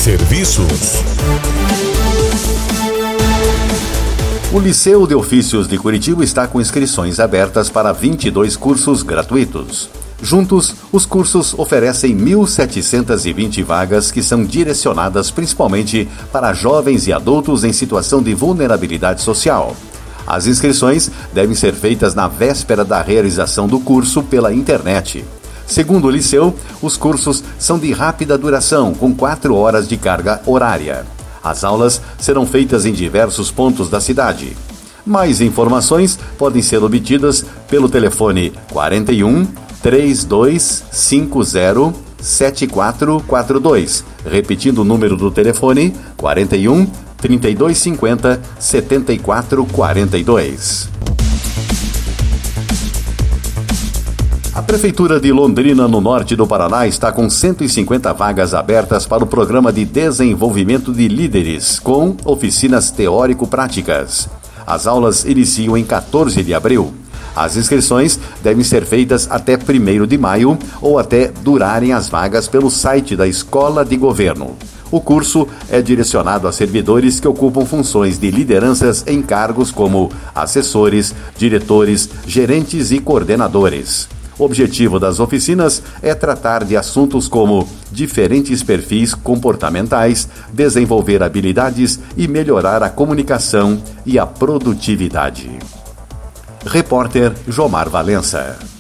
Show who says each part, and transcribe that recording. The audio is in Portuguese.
Speaker 1: Serviços.
Speaker 2: O Liceu de Ofícios de Curitiba está com inscrições abertas para 22 cursos gratuitos. Juntos, os cursos oferecem 1.720 vagas que são direcionadas principalmente para jovens e adultos em situação de vulnerabilidade social. As inscrições devem ser feitas na véspera da realização do curso pela internet. Segundo o Liceu, os cursos são de rápida duração, com 4 horas de carga horária. As aulas serão feitas em diversos pontos da cidade. Mais informações podem ser obtidas pelo telefone 41 3250 7442. Repetindo o número do telefone, 41 3250 7442. A Prefeitura de Londrina, no norte do Paraná, está com 150 vagas abertas para o Programa de Desenvolvimento de Líderes, com oficinas teórico-práticas. As aulas iniciam em 14 de abril. As inscrições devem ser feitas até 1º de maio ou até durarem as vagas pelo site da Escola de Governo. O curso é direcionado a servidores que ocupam funções de lideranças em cargos como assessores, diretores, gerentes e coordenadores. O objetivo das oficinas é tratar de assuntos como diferentes perfis comportamentais, desenvolver habilidades e melhorar a comunicação e a produtividade. Repórter Jomar Valença.